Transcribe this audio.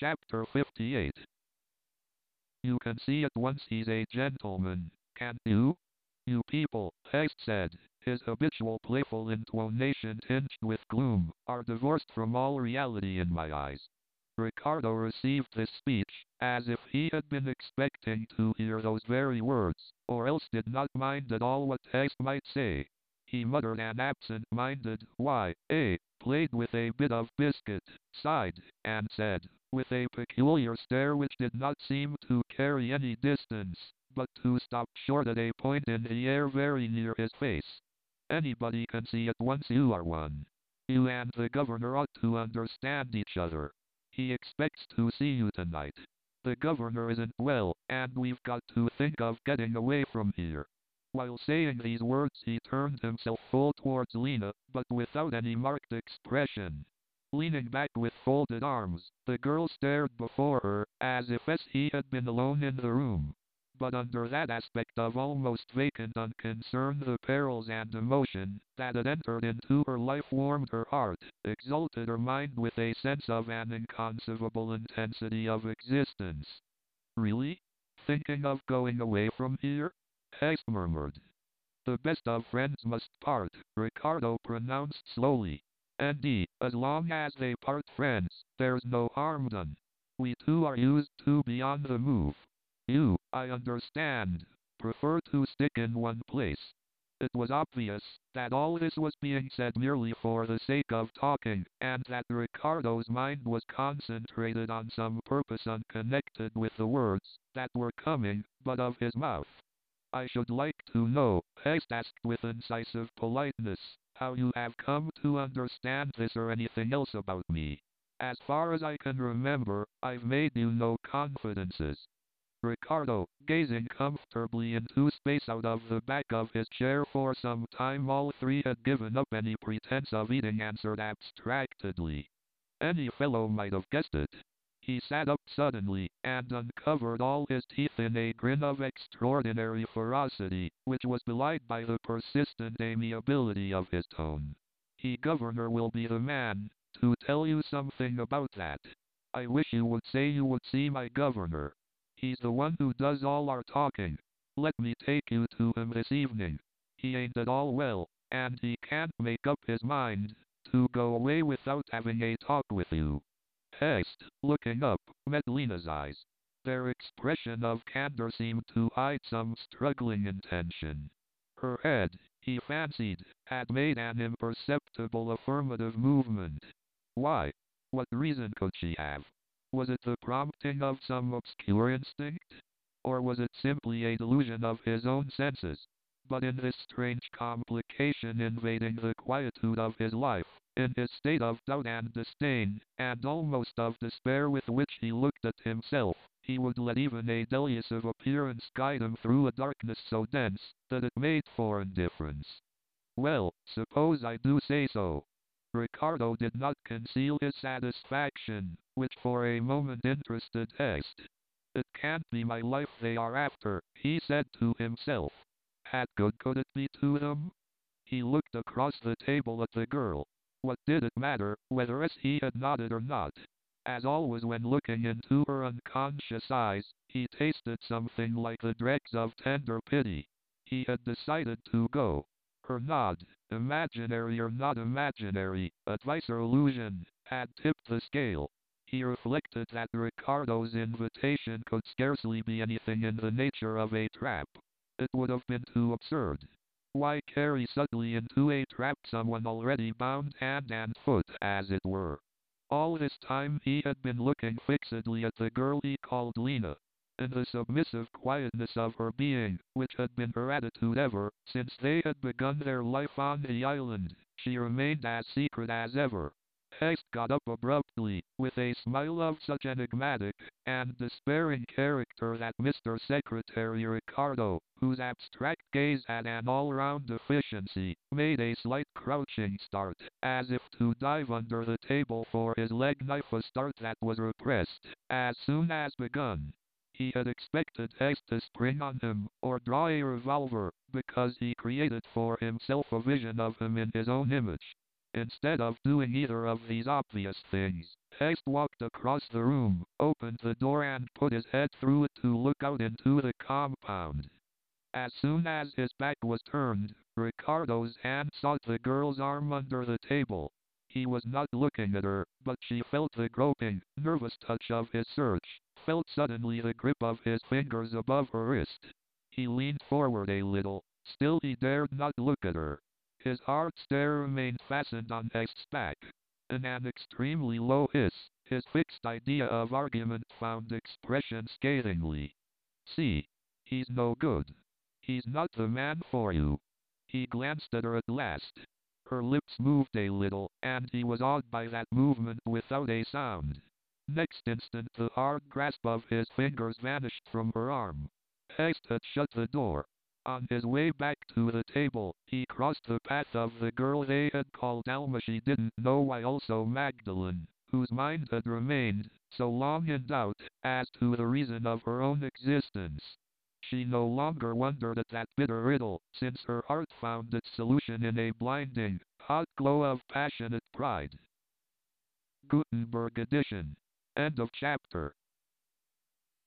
Chapter 58. You can see at once he's a gentleman, can't you? You people, Heist said, his habitual playful intonation tinged with gloom, are divorced from all reality in my eyes. Ricardo received this speech, as if he had been expecting to hear those very words, or else did not mind at all what Heist might say. He muttered an absent-minded, "Why, played with a bit of biscuit," sighed, and said, with a peculiar stare which did not seem to carry any distance, but to stop short at a point in the air very near his face. "Anybody can see at once you are one. You and the governor ought to understand each other. He expects to see you tonight. The governor isn't well, and we've got to think of getting away from here." While saying these words he turned himself full towards Lena, but without any marked expression. Leaning back with folded arms, the girl stared before her, as if he had been alone in the room. But under that aspect of almost vacant unconcern the perils and emotion that had entered into her life warmed her heart, exalted her mind with a sense of an inconceivable intensity of existence. "Really? Thinking of going away from here?" Hayes murmured. "The best of friends must part," Ricardo pronounced slowly. "And as long as they part friends, there's no harm done. We two are used to be on the move. You, I understand, prefer to stick in one place." It was obvious that all this was being said merely for the sake of talking, and that Ricardo's mind was concentrated on some purpose unconnected with the words that were coming but of his mouth. "I should like to know," Heist asked with incisive politeness, "how you have come to understand this or anything else about me. As far as I can remember, I've made you no confidences." Ricardo, gazing comfortably into space out of the back of his chair for some time all three had given up any pretense of eating, answered abstractedly. "Any fellow might have guessed it." He sat up suddenly, and uncovered all his teeth in a grin of extraordinary ferocity, which was belied by the persistent amiability of his tone. "Governor will be the man to tell you something about that. I wish you would say you would see my governor. He's the one who does all our talking. Let me take you to him this evening. He ain't at all well, and he can't make up his mind to go away without having a talk with you." Heist, looking up, met Lena's eyes. Their expression of candor seemed to hide some struggling intention. Her head, he fancied, had made an imperceptible affirmative movement. Why? What reason could she have? Was it the prompting of some obscure instinct? Or was it simply a delusion of his own senses? But in this strange complication invading the quietude of his life, in his state of doubt and disdain, and almost of despair with which he looked at himself, he would let even a delusive appearance guide him through a darkness so dense that it made for indifference. "Well, suppose I do say so." Ricardo did not conceal his satisfaction, which for a moment interested Heist. "It can't be my life they are after," he said to himself. What good could it be to them? He looked across the table at the girl. What did it matter whether he had nodded or not? As always when looking into her unconscious eyes, he tasted something like the dregs of tender pity. He had decided to go. Her nod, imaginary or not imaginary, advice or illusion, had tipped the scale. He reflected that Ricardo's invitation could scarcely be anything in the nature of a trap. It would have been too absurd. Why carry subtly into a trap someone already bound hand and foot, as it were? All this time he had been looking fixedly at the girl he called Lena. In the submissive quietness of her being, which had been her attitude ever since they had begun their life on the island, she remained as secret as ever. Heist got up abruptly, with a smile of such enigmatic and despairing character that Mr. Secretary Ricardo, whose abstract gaze had an all-round efficiency, made a slight crouching start, as if to dive under the table for his leg knife, a start that was repressed as soon as begun. He had expected Heist to spring on him, or draw a revolver, because he created for himself a vision of him in his own image. Instead of doing either of these obvious things, Heist walked across the room, opened the door and put his head through it to look out into the compound. As soon as his back was turned, Ricardo's hand sought the girl's arm under the table. He was not looking at her, but she felt the groping, nervous touch of his search, felt suddenly the grip of his fingers above her wrist. He leaned forward a little, still he dared not look at her. His hard stare remained fastened on Heist's back. In an extremely low hiss, his fixed idea of argument found expression scathingly. See, he's no good. He's not the man for you. He glanced at her at last. Her lips moved a little, and he was awed by that movement without a sound. Next instant the hard grasp of his fingers vanished from her arm. Heist had shut the door. On his way back to the table, he crossed the path of the girl they had called Alma. She didn't know why, also Magdalene, whose mind had remained so long in doubt as to the reason of her own existence. She no longer wondered at that bitter riddle, since her heart found its solution in a blinding, hot glow of passionate pride. Gutenberg edition. End of chapter.